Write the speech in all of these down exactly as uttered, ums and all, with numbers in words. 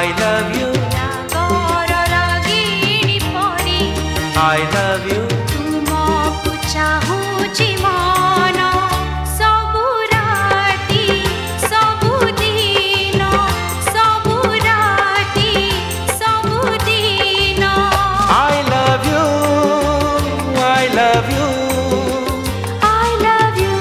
I love you, ରାଗର ରାଗିଣୀ ପରି I love you, ତୁମକୁ ଚାହୁଁଛି ମନ ସବୁ ରାତି ସବୁ ଦିନ ସବୁ ରାତି ସବୁ ଦିନ I love you, I love you. I love you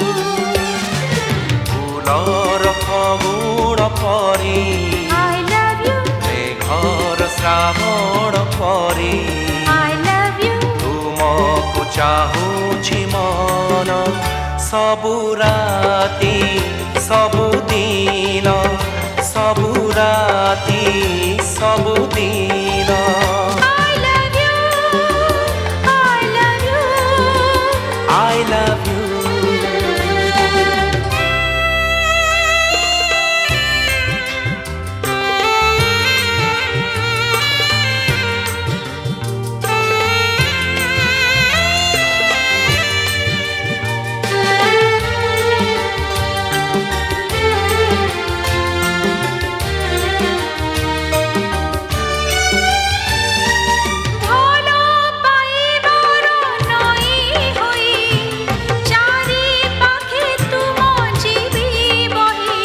ফুলৰ ফগুণ পৰি I love you মেঘৰ শ্ৰাৱণ পৰি I love you ତୁମକୁ ଚାହୁଁଛି ମନ ସବୁ ରାତି ସବୁ ଦିନ ସବୁ ରାତି ସବୁ ଦିନ I love you I love you I love you. ଭଲ ପାଇବାର ନଈ ହୋଇ ଚାରି ପାଖେ ତୁମ ଯିବି ବହି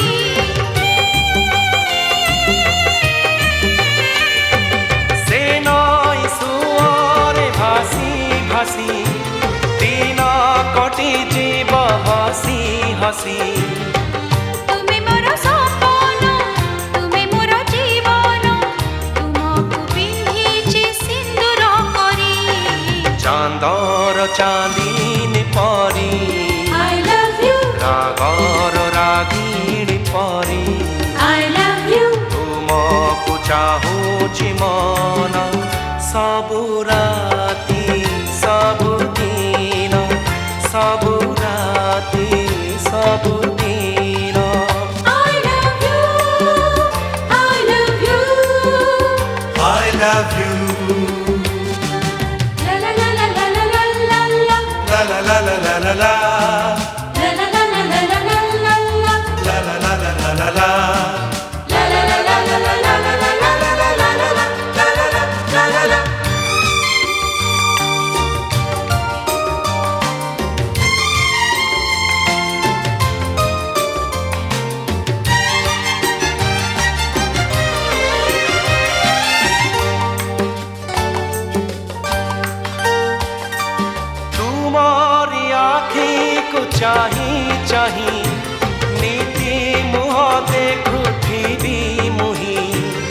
ସେ ନଈ ସୁଅରେ ଭାସି ଭାସି ଦିନ କଟିଯିବ ହସି ହସି ତୁମେ ମୋର ସପନ ତୁମେ ମୋର ଜୀବନ ତୁମକୁ ପିନ୍ଧିଛି ସିନ୍ଦୁର କରି ଚାନ୍ଦର ଚାନ୍ଦିନୀ ପରି I love you ରାଗର ରାଗିଣୀ ପରି I love you ତୁମକୁ ଚାହୁଁଛି ମନ ସବୁ ରାତି ସବୁ ଦିନ ସବୁ ରାତି ସବୁ ଦିନ I love you I love you I love you. la la la la la la la la la La la la la la la la. la la la la la la la la la La la la la la la la. La la la la la la la la la la la la la la la la la. ତୁମରି ଆଖିକୁ ଚାହିଁ ଚାହିଁ ନୀତି ମୁହଁ ଦେଖୁଥିବି ମୁହିଁ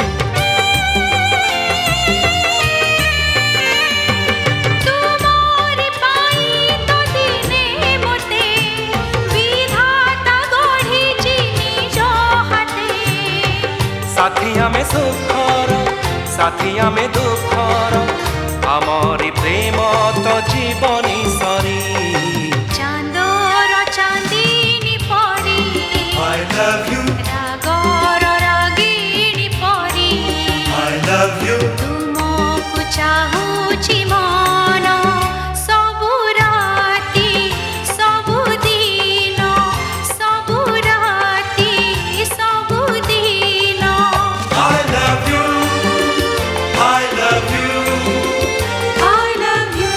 ତୁମରି ପାଇଁ ତ ଦିନେ ମୋତେ ବିଧାତା ଗଢ଼ିଛି ନିଜ ହାତେ ସାଥୀ ଆମେ ସୁଖର ସାଥୀ ଆମେ ଦୁଃଖର ଆମରି ପ୍ରେମ ତ ଜୀବନି ସରି ଚାନ୍ଦର ଚାନ୍ଦିନୀ ପରି I love you, ରାଗର ରାଗିଣୀ ପରି I love you. ତୁମକୁ ଚାହୁଁଛି ମନ ସବୁ ରାତି ସବୁ ଦିନ ସବୁ ରାତି ସବୁ ଦିନ I love you, I love you. I love you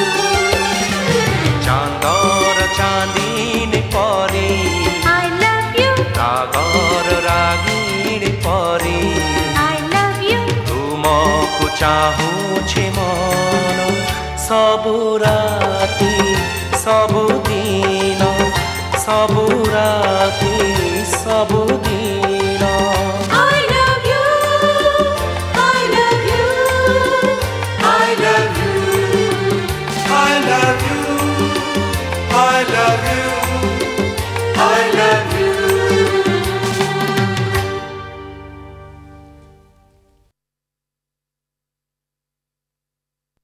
ଚାନ୍ଦର ଚାନ୍ଦିନୀ ପରି I love you ରାଗର ରାଗିଣୀ ପରି I love you ତୁମକୁ ଚାହୁଁଛି ମନ ସବୁ ରାତି ସବୁ ଦିନ ସବୁ ରାତି ସବୁ ଦିନ I love you I love you I love you, I love you.